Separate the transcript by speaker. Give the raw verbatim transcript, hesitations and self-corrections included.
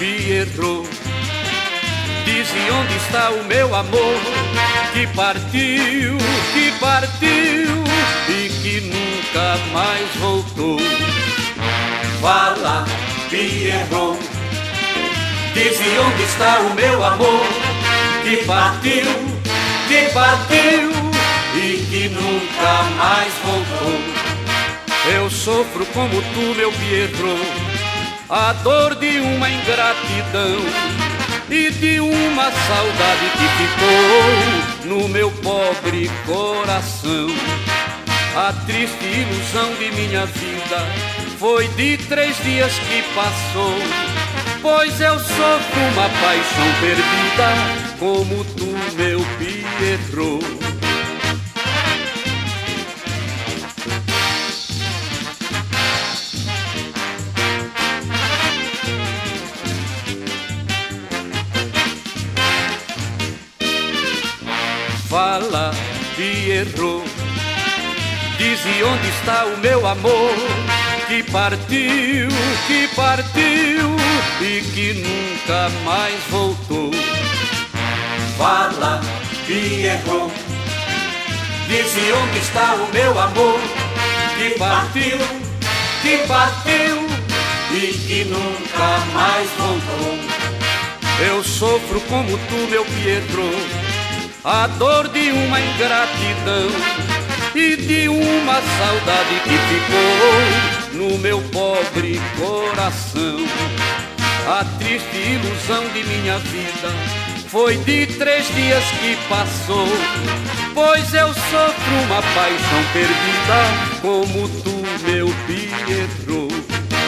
Speaker 1: Pierrot. Dize onde está o meu amor, que partiu, que partiu e que nunca mais voltou. Fala, Pierrot. Dize onde está o meu amor, que partiu, que partiu e que nunca mais voltou. Eu sofro como tu, meu Pierrot, a dor de uma ingratidão e de uma saudade que ficou no meu pobre coração. A triste ilusão de minha vida foi de três dias que passou, pois eu sofro uma paixão perdida como tu, meu Pierrot. Fala, Pierrot. Dize onde está o meu amor, que partiu, que partiu e que nunca mais voltou. Fala, Pierrot. Dize onde está o meu amor, que partiu, que partiu e que nunca mais voltou. Eu sofro como tu, meu Pierrot, a dor de uma ingratidão e de uma saudade que ficou no meu pobre coração. A triste ilusão de minha vida foi de três dias que passou, pois eu sofro uma paixão perdida como tu, meu Pierrot.